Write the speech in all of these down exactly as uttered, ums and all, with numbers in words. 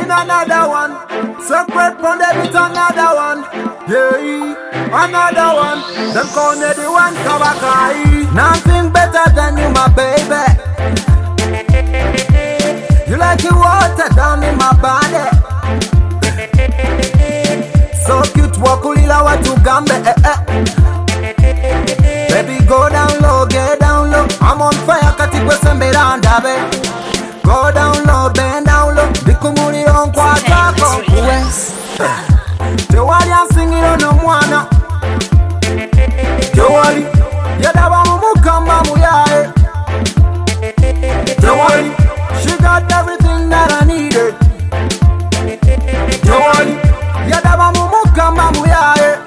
in another one. Separate from the bit another one. Yeah, another one. Them call me the one Kawakai. Nothing better than you, my baby. You like the water down in my body. So cute, wakulila watu gambe. Eh, eh. Baby, go down low, get down low. I'm on fire, kati kwese miranda, babe. Go down low, bend down low. Bikumuli on kwa tako kuwe. Tewali ansingiro no mwana. Tewali yadaba mumukamba muyae. Tewali she got everything that I needed. Tewali yadaba mumukamba muyae.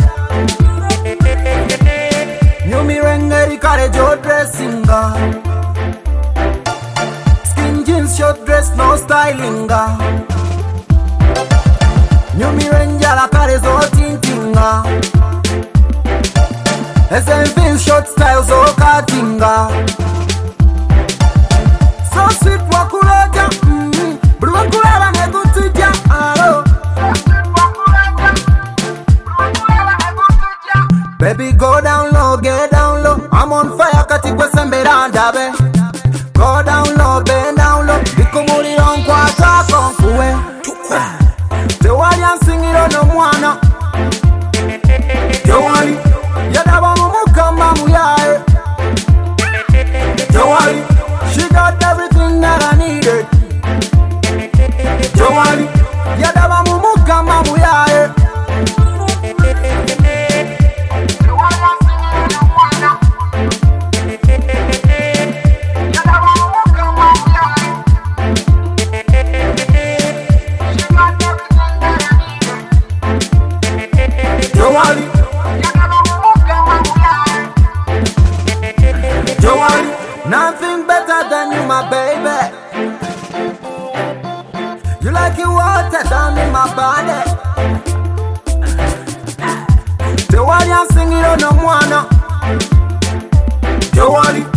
Nyumi rengeri kare jo dressinga. Skin jeans short dress no stylinga. Nyumi renjala kare zo tintinga. S M V short style zo katinga. So sweet wakuleja, mm, bru wakulala negutija, alo. Baby, go down low, get down low. I'm on fire, kati kwese miranda, be. Go down low, bend down low. Bikumuli on kwa tako kuwe. Tewali ansingiro no mwana. Tewali yadaba mumukamba muyae. Tewali she got everything that I needed. Tewali yadaba mumukamba muyae. Nothing better than you, my baby. You like the water down in my body. Tewali ansingiro no mwana. Tewali